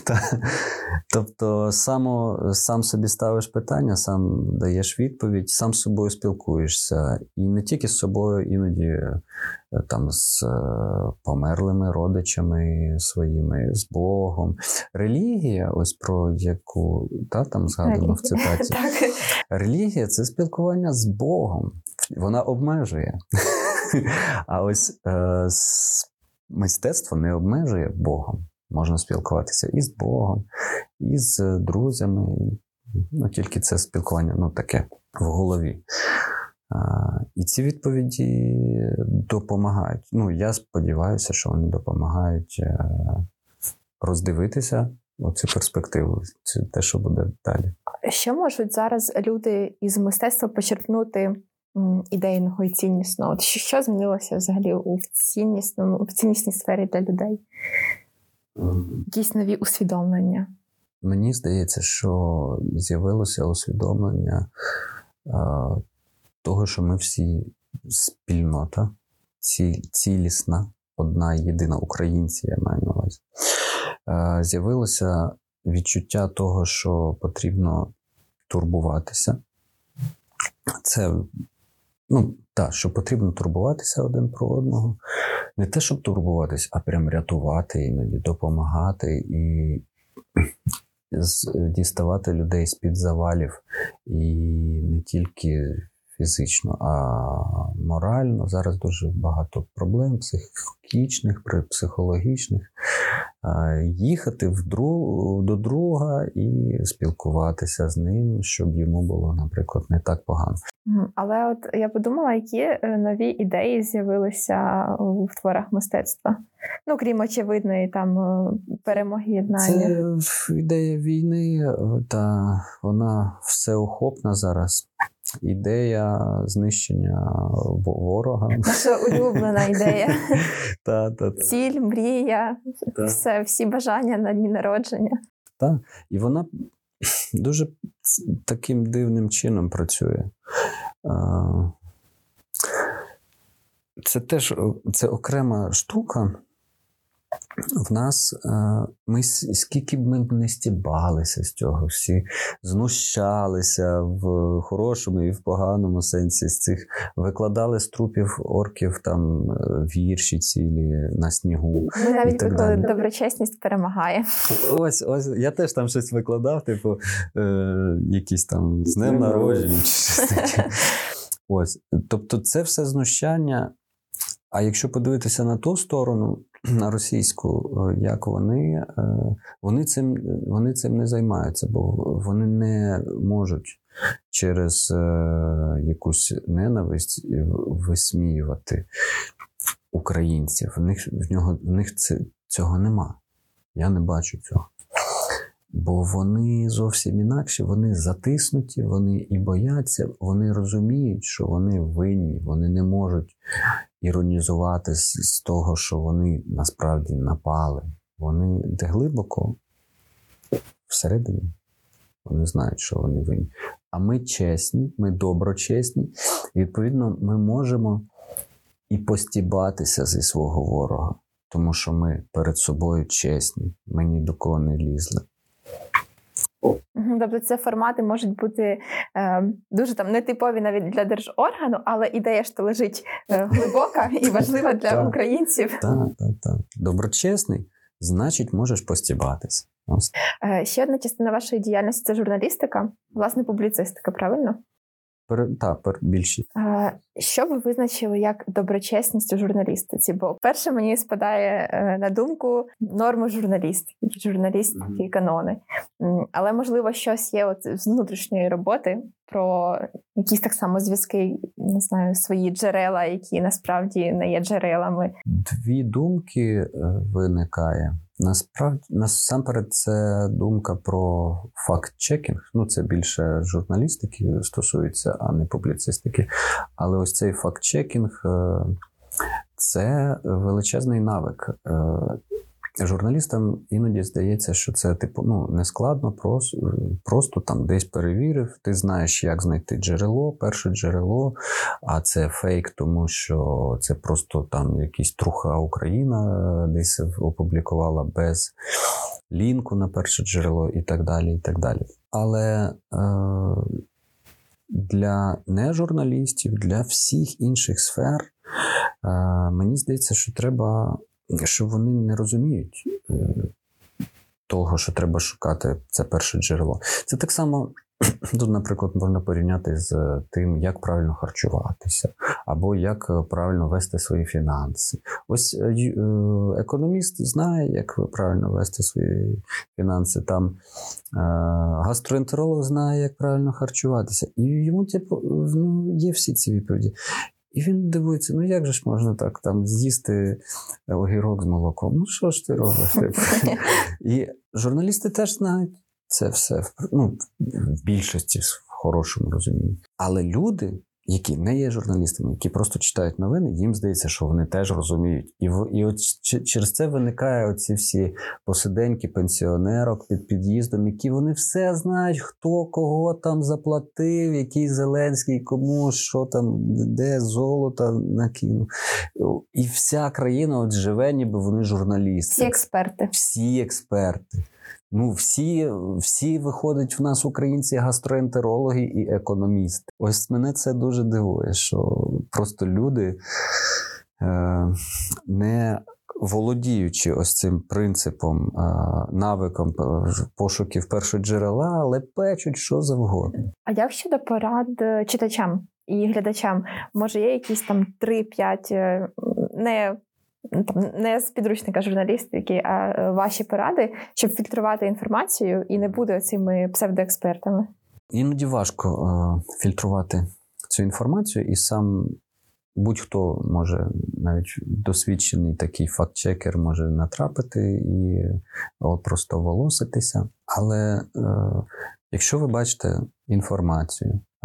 Тобто само, сам собі ставиш питання, сам даєш відповідь, сам з собою спілкуєшся. І не тільки з собою, іноді там з померлими родичами своїми, з Богом. Релігія, ось про яку та, там згадано в цитаті. Релігія – це спілкування з Богом. Вона обмежує. А ось е, мистецтво не обмежує Богом. Можна спілкуватися і з Богом, і з друзями. Ну, тільки це спілкування, ну, таке, в голові. А, і ці відповіді допомагають. Ну, я сподіваюся, що вони допомагають е, роздивитися оцю перспективу, це те, що буде далі. Що можуть зараз люди із мистецтва почерпнути ідейного і ціннісного? Що, що змінилося взагалі у ціннісному, в ціннісній сфері для людей? Якісь нові усвідомлення? Мені здається, що з'явилося усвідомлення а, того, що ми всі спільнота, ці, цілісна, одна єдина, українці, я маю на увазі. А, з'явилося відчуття того, що потрібно турбуватися. Це, ну, так, що потрібно турбуватися один про одного. Не те, щоб турбуватись, а прям рятувати іноді, допомагати і діставати людей з-під завалів. І не тільки фізично, а морально. Зараз дуже багато проблем психічних, психологічних. Їхати в друг, до друга і спілкуватися з ним, щоб йому було, наприклад, не так погано. Але от я подумала, які нові ідеї з'явилися в творах мистецтва. Ну, крім очевидної там перемоги єднання. Це ідея війни, та вона всеохопна зараз. Ідея знищення ворога. Наша улюблена ідея. та, та, та. Ціль, мрія, та. Все, всі бажання на дні народження. Так, і вона дуже таким дивним чином працює. Це теж це окрема штука. В нас, ми скільки б ми не стібалися з цього, всі знущалися в хорошому і в поганому сенсі з цих, викладали з трупів орків там вірші цілі на снігу. Ми навіть виклали «Доброчесність перемагає». Ось, ось, я теж там щось викладав, типу, е, якісь там з днем народження чи щось таке. Ось, тобто це все знущання. А якщо подивитися на ту сторону, на російську, як вони, вони цим, вони цим не займаються, бо вони не можуть через якусь ненависть висміювати українців. В них, в нього, в них це, цього нема. Я не бачу цього. Бо вони зовсім інакші, вони затиснуті, вони і бояться, вони розуміють, що вони винні, вони не можуть іронізувати з, з того, що вони насправді напали. Вони де глибоко всередині, вони знають, що вони винні. А ми чесні, ми доброчесні, і відповідно ми можемо і постібатися зі свого ворога, тому що ми перед собою чесні, ми ні до кого не лізли. Угу. Тобто це формати можуть бути е, дуже там нетипові навіть для держоргану, але ідея ж то лежить е, глибока і важлива для Так. українців. Так, так, так. Доброчесний, значить, можеш постібатись. Ось. Е, ще одна частина вашої діяльності – це журналістика, власне, публіцистика, правильно? Пер, та, пер, більшість. Е, що ви визначили як доброчесність у журналістиці? Бо перше мені спадає е, на думку норми журналістики, журналістські Мгм. канони. М, Але, можливо, щось є от з внутрішньої роботи про якісь так само зв'язки, не знаю, свої джерела, які насправді не є джерелами. Дві думки е, виникає. Насправді, насамперед, це думка про факт-чекінг. Ну, це більше журналістики стосується, а не публіцистики. Але ось цей факт-чекінг е, – це величезний навик. Е, Журналістам іноді здається, що це типу ну не складно, просто, просто там десь перевірив. Ти знаєш, як знайти джерело, перше джерело, а це фейк, тому що це просто там якась труха Україна десь опублікувала без лінку на перше джерело і так далі, і так далі. Але е, для нежурналістів, для всіх інших сфер, е, мені здається, що треба що вони не розуміють е, того, що треба шукати це перше джерело. Це так само, тут, наприклад, можна порівняти з тим, як правильно харчуватися, або як правильно вести свої фінанси. Ось е, економіст знає, як правильно вести свої фінанси, там е, гастроентеролог знає, як правильно харчуватися. І йому типу, ну, є всі ці відповіді. І він дивується, ну як же ж можна так там з'їсти огірок з молоком? Ну що ж ти робиш? І журналісти теж знають це все, ну, в більшості, в хорошому розумінні. Але люди, які не є журналістами, які просто читають новини, їм здається, що вони теж розуміють. І, в, і от через це виникає оці всі посиденьки пенсіонерок під під'їздом, які вони все знають, хто кого там заплатив, який Зеленський, кому, що там, де золото накинув. І вся країна от живе, ніби вони журналісти. Всі експерти. Всі експерти. Ну, всі, всі виходять в нас українці гастроентерологи і економісти. Ось мене це дуже дивує, що просто люди, е, не володіючи ось цим принципом, е, навиком пошуків першоджерела, але печуть що завгодно. А як щодо порад читачам і глядачам? Може, є якісь там три-п'ять не... Там, не з підручника журналістики, а ваші поради, щоб фільтрувати інформацію і не бути оцими псевдоекспертами? Іноді важко е, фільтрувати цю інформацію, і сам будь-хто може, навіть досвідчений такий факт-чекер, може натрапити і от просто волоситися. Але е, якщо ви бачите інформацію е,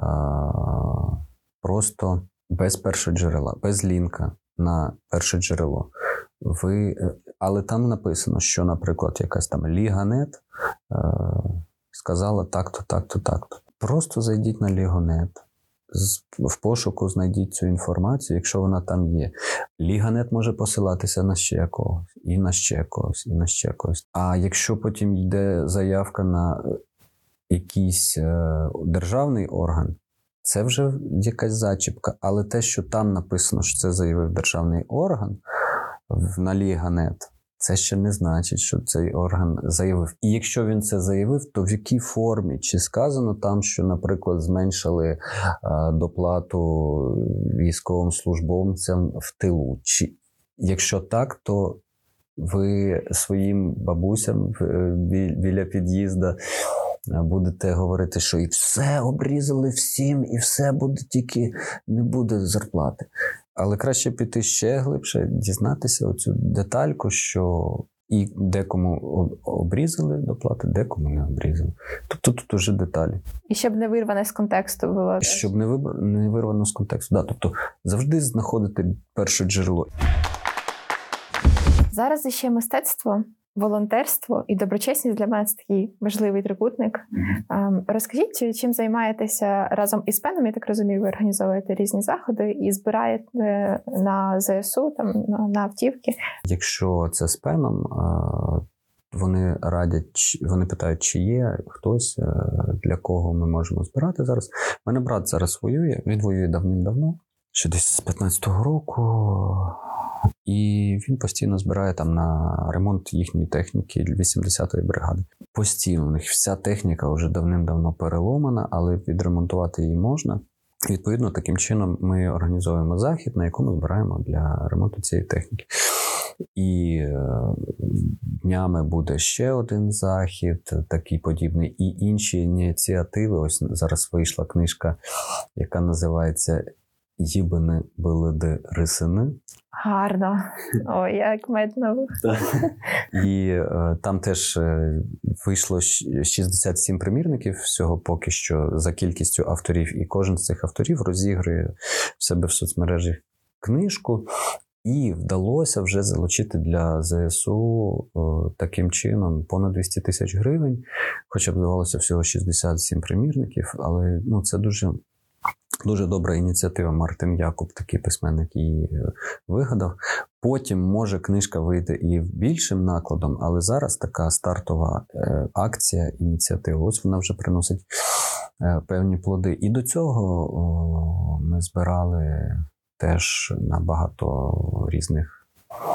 просто без першого джерела, без лінка, на перше джерело. Ви, але там написано, що, наприклад, якась там Ліга.нет е, сказала так-то, так-то, так-то. Просто зайдіть на Лігу.нет, в пошуку знайдіть цю інформацію, якщо вона там є. Ліга.нет може посилатися на ще когось, і на ще когось, і на ще когось. А якщо потім йде заявка на якийсь е, державний орган, це вже якась зачіпка, але те, що там написано, що це заявив державний орган на Ліга.нет, це ще не значить, що цей орган заявив. І якщо він це заявив, то в якій формі? Чи сказано там, що, наприклад, зменшили е, доплату військовим службовцям в тилу? Чи, якщо так, то ви своїм бабусям біля під'їзду будете говорити, що і все обрізали всім, і все буде, тільки не буде зарплати. Але краще піти ще глибше, дізнатися оцю детальку, що і декому обрізали доплати, декому не обрізали. Тобто тут уже деталі. І щоб не вирване з контексту було. Щоб не, вибр... не вирвано з контексту. Да, тобто завжди знаходити перше джерело. Зараз ще мистецтво, волонтерство і доброчесність для мене це такий важливий трикутник. Mm-hmm. Розкажіть, чим займаєтеся разом із пеном? Я так розумію, ви організовуєте різні заходи і збираєте на ЗСУ, там, на автівки. Якщо це з пеном, вони радять, вони питають, чи є хтось, для кого ми можемо збирати зараз. У мене брат зараз воює, він воює давним-давно, ще десь з п'ятнадцятого року. І він постійно збирає там на ремонт їхньої техніки вісімдесятої бригади. Постійно у них вся техніка вже давним-давно переломана, але відремонтувати її можна. Відповідно, таким чином ми організовуємо захід, на якому збираємо для ремонту цієї техніки. І днями буде ще один захід, такий подібний, і інші ініціативи. Ось зараз вийшла книжка, яка називається «Їбани беледи рисини». Гарно. Ой, як медно. І е, там теж е, вийшло шістдесят сім примірників всього поки що за кількістю авторів. І кожен з цих авторів розігрує в себе в соцмережі книжку. І вдалося вже залучити для ЗСУ е, таким чином понад двісті тисяч гривень. Хоча б здавалося всього шістдесят сім примірників. Але ну, це дуже... Дуже добра ініціатива. Мартин Якуб, такий письменник, її вигадав. Потім, може, книжка вийде і більшим накладом, але зараз така стартова е, акція, ініціатива, ось вона вже приносить е, певні плоди. І до цього о, ми збирали теж на багато різних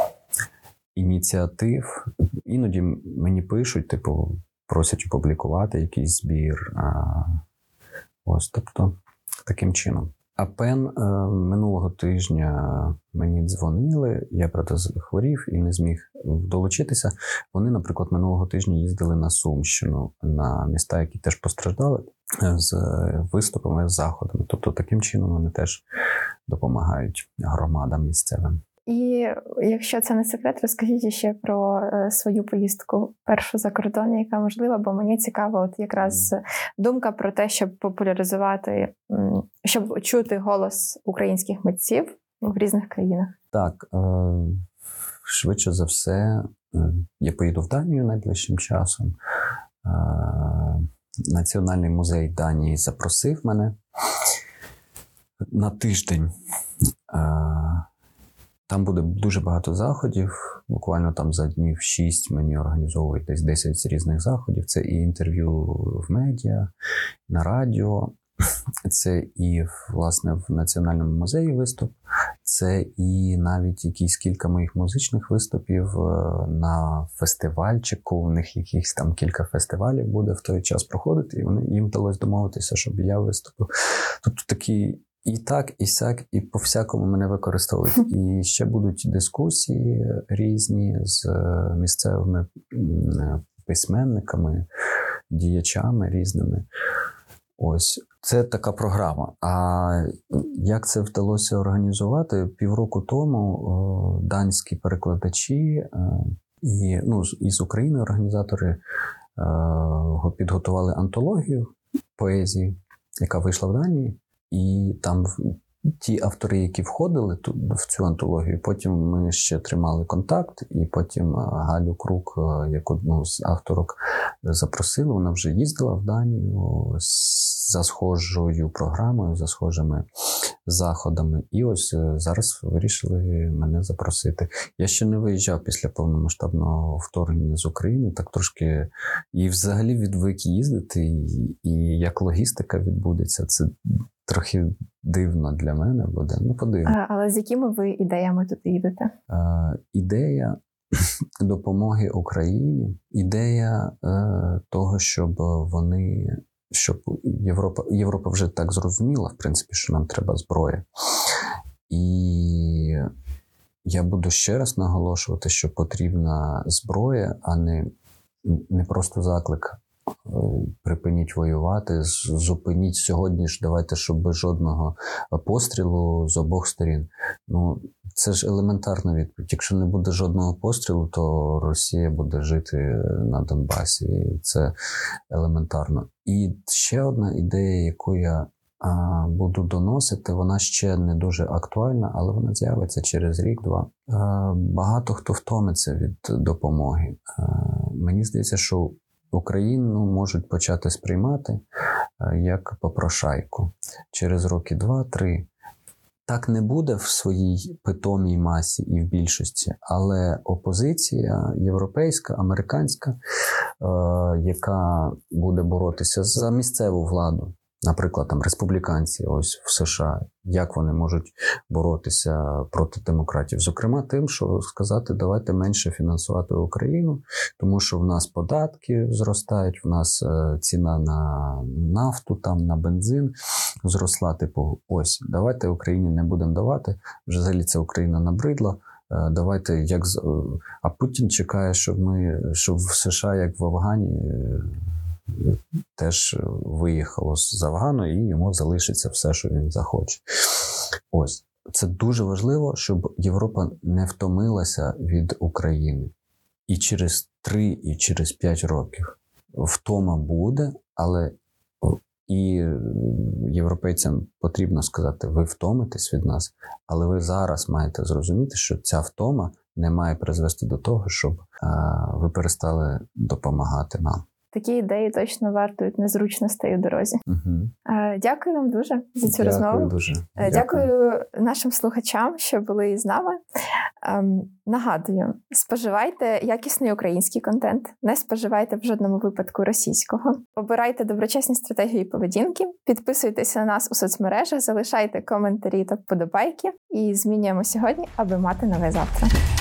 ініціатив. Іноді мені пишуть, типу, просять опублікувати якийсь збір. А, ось, тобто, таким чином. А ПЕН е, минулого тижня мені дзвонили, я, правда, хворів і не зміг долучитися. Вони, наприклад, минулого тижня їздили на Сумщину, на міста, які теж постраждали, з виступами, з заходами. Тобто таким чином вони теж допомагають громадам місцевим. І якщо це не секрет, розкажіть ще про свою поїздку першу за кордон, яка можлива, бо мені цікаво от якраз думка про те, щоб популяризувати, щоб чути голос українських митців в різних країнах. Так, швидше за все, я поїду в Данію найближчим часом. Національний музей Данії запросив мене на тиждень. Там буде дуже багато заходів, буквально там за днів шість мені організовують десь десять різних заходів. Це і інтерв'ю в медіа, на радіо, це і, власне, в Національному музеї виступ, це і навіть якісь кілька моїх музичних виступів на фестивальчику. У них якихось там кілька фестивалів буде в той час проходити, і вони, їм вдалося домовитися, щоб я виступив. Тобто такі і так, і сяк, і по-всякому мене використовують. І ще будуть дискусії різні з місцевими письменниками, діячами різними. Ось. Це така програма. А як це вдалося організувати? Півроку тому о, данські перекладачі о, і ну, із України організатори о, підготували антологію поезії, яка вийшла в Данії. І там ті автори, які входили в цю антологію, потім ми ще тримали контакт, і потім Галю Крук, як одну з авторок, запросили. Вона вже їздила в Данію за схожою програмою, за схожими заходами. І ось зараз вирішили мене запросити. Я ще не виїжджав після повномасштабного вторгнення з України, так трошки і взагалі відвик їздити, і, і як логістика відбудеться, це трохи дивно для мене буде. Ну, подивимо. Але з якими ви ідеями тут їдете? Е, ідея допомоги Україні, ідея е, того, щоб вони, щоб Європа, Європа вже так зрозуміла, в принципі, що нам треба зброя. І я буду ще раз наголошувати, що потрібна зброя, а не, не просто заклик. Припиніть воювати, зупиніть сьогодні ж, давайте, щоб без жодного пострілу з обох сторін. Ну, це ж елементарна відповідь. Якщо не буде жодного пострілу, то Росія буде жити на Донбасі. І це елементарно. І ще одна ідея, яку я а, буду доносити, вона ще не дуже актуальна, але вона з'явиться через рік-два. Багато хто втомиться від допомоги. А, мені здається, що Україну можуть почати сприймати як попрошайку. Через роки два-три Так не буде в своїй питомій масі і в більшості, але опозиція європейська, американська, е, яка буде боротися за місцеву владу, наприклад, там республіканці ось в США, як вони можуть боротися проти демократів? Зокрема, тим, що сказати, давайте менше фінансувати Україну, тому що в нас податки зростають, в нас ціна на нафту, там, на бензин зросла. Типу, ось, давайте Україні не будемо давати, вже взагалі це Україна набридла. Давайте, як... А Путін чекає, щоб ми, щоб в США, як в Афгані, теж виїхало з Афгану, і йому залишиться все, що він захоче. Ось. Це дуже важливо, щоб Європа не втомилася від України. І через три, і через п'ять років втома буде, але і європейцям потрібно сказати, ви втомитесь від нас, але ви зараз маєте зрозуміти, що ця втома не має призвести до того, щоб а, ви перестали допомагати нам. Такі ідеї точно вартують незручностей у дорозі. Угу. Дякую вам дуже за цю Дякую розмову. Дуже. Дякую. Дякую нашим слухачам, що були з нами. Ем, нагадую, споживайте якісний український контент, не споживайте в жодному випадку російського. Обирайте доброчесні стратегії поведінки, підписуйтеся на нас у соцмережах, залишайте коментарі та вподобайки і змінюємо сьогодні, аби мати нове завтра.